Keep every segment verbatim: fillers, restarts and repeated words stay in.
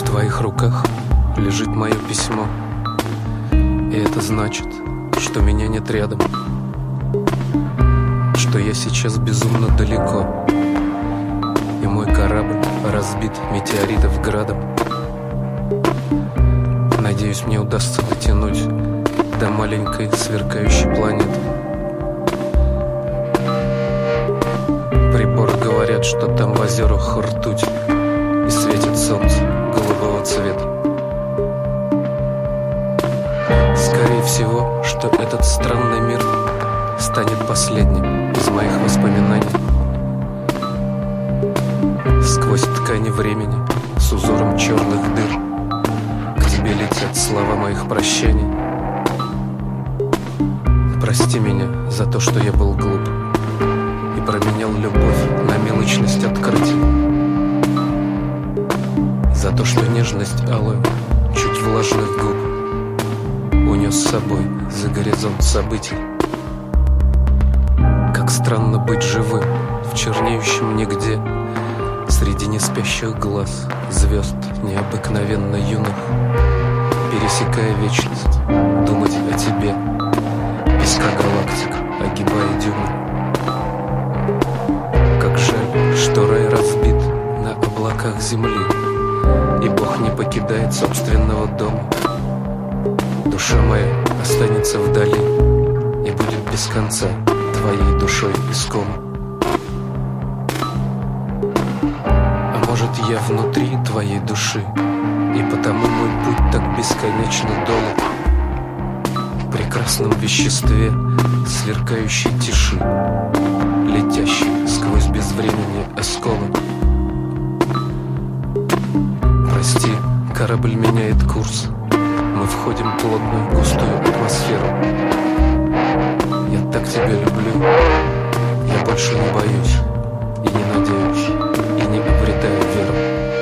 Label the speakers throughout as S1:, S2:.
S1: В твоих руках лежит мое письмо, и это значит, что меня нет рядом, что я сейчас безумно далеко, и мой корабль разбит метеоритов градом. Надеюсь, мне удастся дотянуть до маленькой сверкающей планеты. Приборы говорят, что там в озерах ртуть, и светит солнце голубого цвета. Скорее всего, что этот странный мир станет последним из моих воспоминаний. Сквозь ткани времени с узором черных дыр к тебе летят слова моих прощаний. Прости меня за то, что я был глуп и променял любовь на мелочность открытий, за то, что нежность алую чуть влажных губ унес с собой за горизонт событий. Как странно быть живым в чернеющем нигде, среди неспящих глаз звезд необыкновенно юных, пересекая вечность, думать о тебе, песка галактик огибая дюны. Как жаль, что рай разбит на облаках земли, и Бог не покидает собственного дома. Душа моя останется вдали и будет без конца твоей душой искома. А может, я внутри твоей души, и потому мой путь так бесконечно долг. В прекрасном веществе сверкающей тиши, летящей сквозь безвременье осколок. Прости, корабль меняет курс, мы входим в плотную густую атмосферу. Я так тебя люблю, я больше не боюсь и не надеюсь, и не обретаю веру.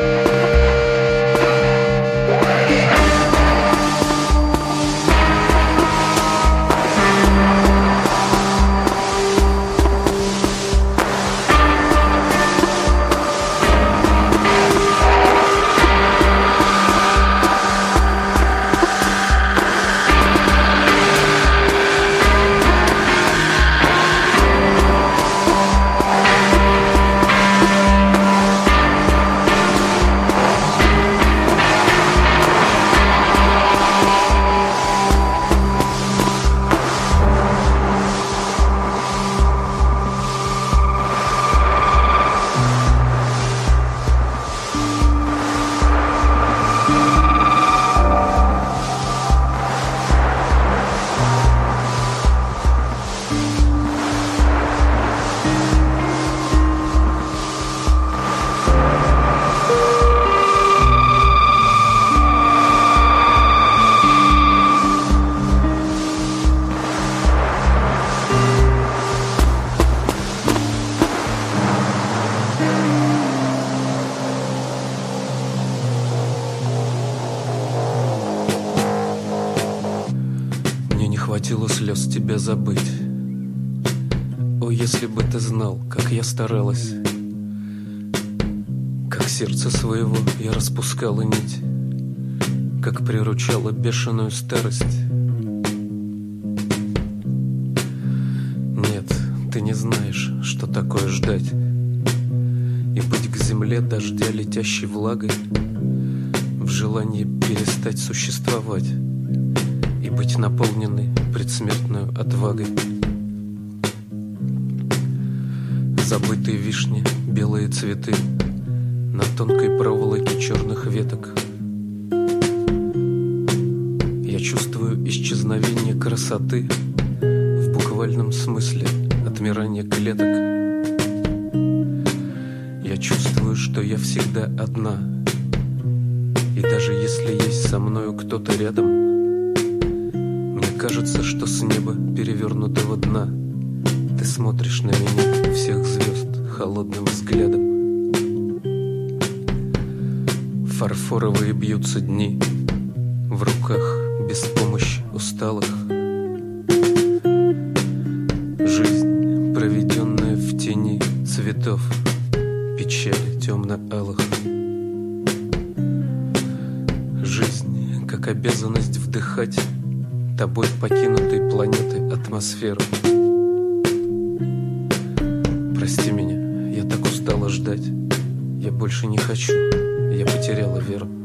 S1: Хватило слез тебя забыть. О, если бы ты знал, как я старалась, как сердце своего я распускала нить, как приручала бешеную старость. Нет, ты не знаешь, что такое ждать и быть к земле дождя летящей влагой, в желании перестать существовать и быть наполненной предсмертную отвагой. Забытые вишни, белые цветы на тонкой проволоке черных веток. Я чувствую исчезновение красоты в буквальном смысле отмирание клеток. Я чувствую, что я всегда одна, и даже если есть со мною кто-то рядом, кажется, что с неба перевернутого дна ты смотришь на меня, всех звезд, холодным взглядом. Фарфоровые бьются дни, в руках без помощи усталых. Жизнь, проведенная в тени цветов, печали темно-алых. как обязанность вдыхать тобой покинутой планеты атмосферу. Прости меня, я так устала ждать. Я больше не хочу, я потеряла веру.